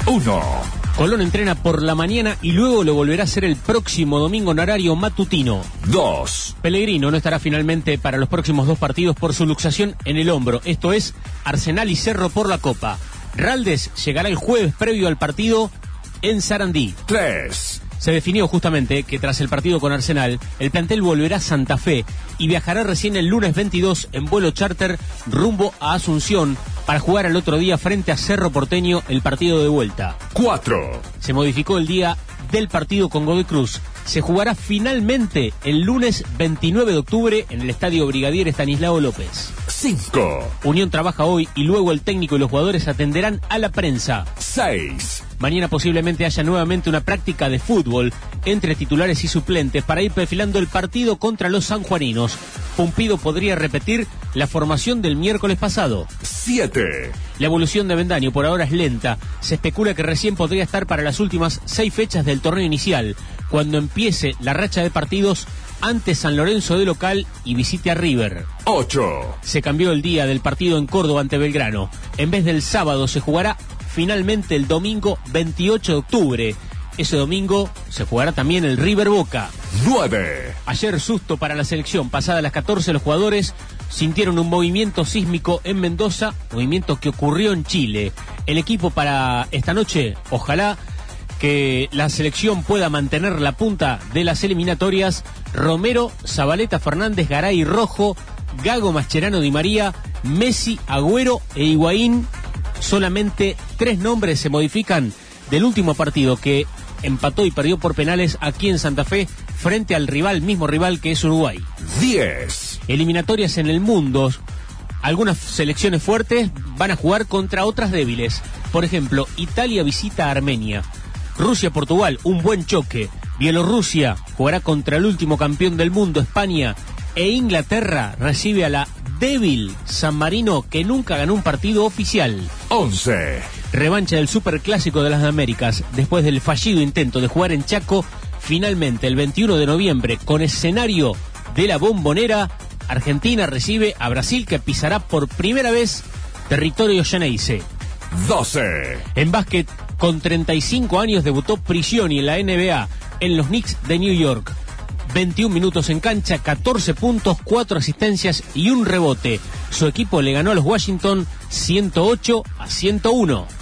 1. Colón entrena por la mañana y luego lo volverá a hacer el próximo domingo en horario matutino. 2. Pellegrino no estará finalmente para los próximos 2 partidos por su luxación en el hombro. Esto es Arsenal y Cerro por la Copa. Raldes llegará el jueves previo al partido en Sarandí. 3. Se definió justamente que tras el partido con Arsenal, el plantel volverá a Santa Fe y viajará recién el lunes 22 en vuelo charter rumbo a Asunción para jugar el otro día frente a Cerro Porteño el partido de vuelta. 4. Se modificó el día del partido con Godoy Cruz. Se jugará finalmente el lunes 29 de octubre en el Estadio Brigadier Estanislao López. 5. Unión trabaja hoy y luego el técnico y los jugadores atenderán a la prensa. 6. Mañana posiblemente haya nuevamente una práctica de fútbol entre titulares y suplentes para ir perfilando el partido contra los sanjuaninos. Pumpido podría repetir la formación del miércoles pasado. 7. La evolución de Avendaño por ahora es lenta. Se especula que recién podría estar para las últimas 6 fechas del torneo inicial, cuando empiece la racha de partidos ante San Lorenzo de local y visite a River. 8. Se cambió el día del partido en Córdoba ante Belgrano. En vez del sábado se jugará finalmente el domingo 28 de octubre. Ese domingo se jugará también el River Boca. 9. Ayer susto para la selección. Pasadas las 14 los jugadores sintieron un movimiento sísmico en Mendoza, movimiento que ocurrió en Chile. El equipo para esta noche, ojalá que la selección pueda mantener la punta de las eliminatorias. Romero, Zabaleta, Fernández, Garay, Rojo, Gago, Mascherano, Di María, Messi, Agüero e Higuaín. Solamente 3 nombres se modifican del último partido que empató y perdió por penales aquí en Santa Fe frente al mismo rival que es Uruguay. 10. Eliminatorias en el mundo. Algunas selecciones fuertes van a jugar contra otras débiles. Por ejemplo, Italia visita a Armenia. Rusia-Portugal, un buen choque. Bielorrusia jugará contra el último campeón del mundo, España. E Inglaterra recibe a la débil San Marino, que nunca ganó un partido oficial. 11. Revancha del Superclásico de las Américas. Después del fallido intento de jugar en Chaco, finalmente el 21 de noviembre, con escenario de la Bombonera, Argentina recibe a Brasil, que pisará por primera vez territorio Xeneize. 12. En básquet, con 35 años debutó Prigioni en la NBA, en los Knicks de New York. 21 minutos en cancha, 14 puntos, 4 asistencias y un rebote. Su equipo le ganó a los Washington 108-101.